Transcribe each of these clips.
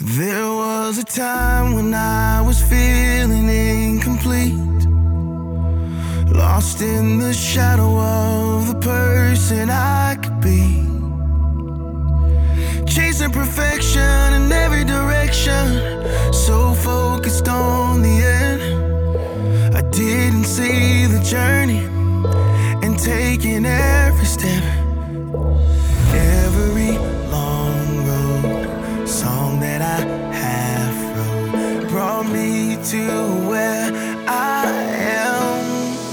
There was a time when I was feeling incomplete, lost in the shadow of the person I could be, chasing perfection in every direction, so focused on the end. I didn't see the journey and taking every step, every long road song that I half wrote brought me to where I am.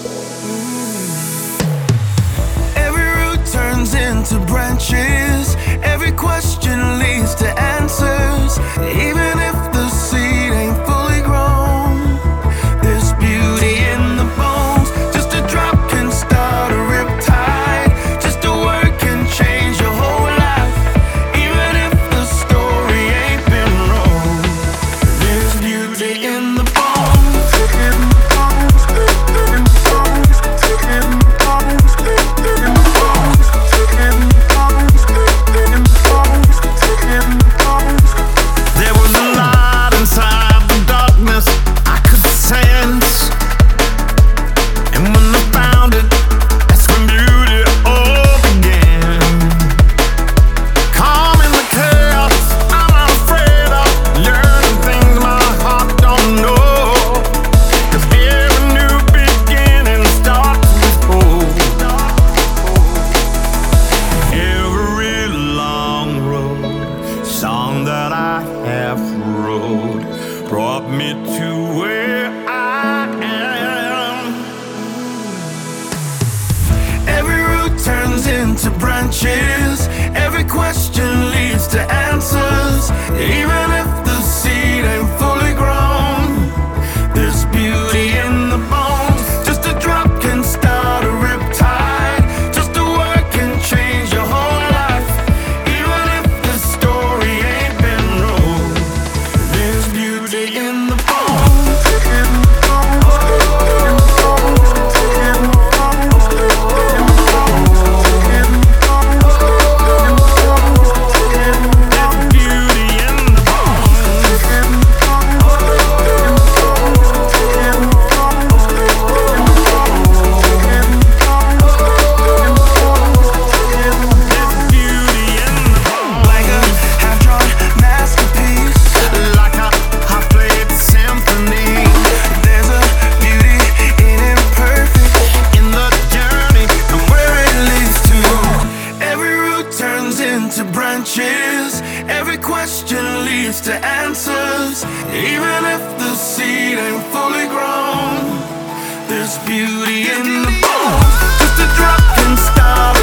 Every root turns into branches, every question leads to answers. Even if the seed ain't fully grown, there's beauty in the bones. Just a drop can start a riptide, just a word can change your whole life. Even if the story ain't been wrote, there's beauty in the bones. There was a light inside the darkness I could sense, and when I found it, that's when beauty all began. Calm in the chaos, I'm not afraid of learning things my heart don't know, 'cause every new beginning starts with hope. Every long road song that I half wrote brought me to where I am. Every root turns into branches, every question leads to answers. Even if the seed ain't fully grown, there's beauty in the bones. Just a drop can start a riptide, just a word can change your whole life. Even if the story ain't been wrote, there's beauty in the bones. Like a half-drawn masterpiece, like a half-played symphony. There's a beauty in imperfect, in the journey and where it leads to. Every root turns into branches, every question leads to answers. Even if the seed ain't fully grown, there's beauty in the bones. Just a drop can start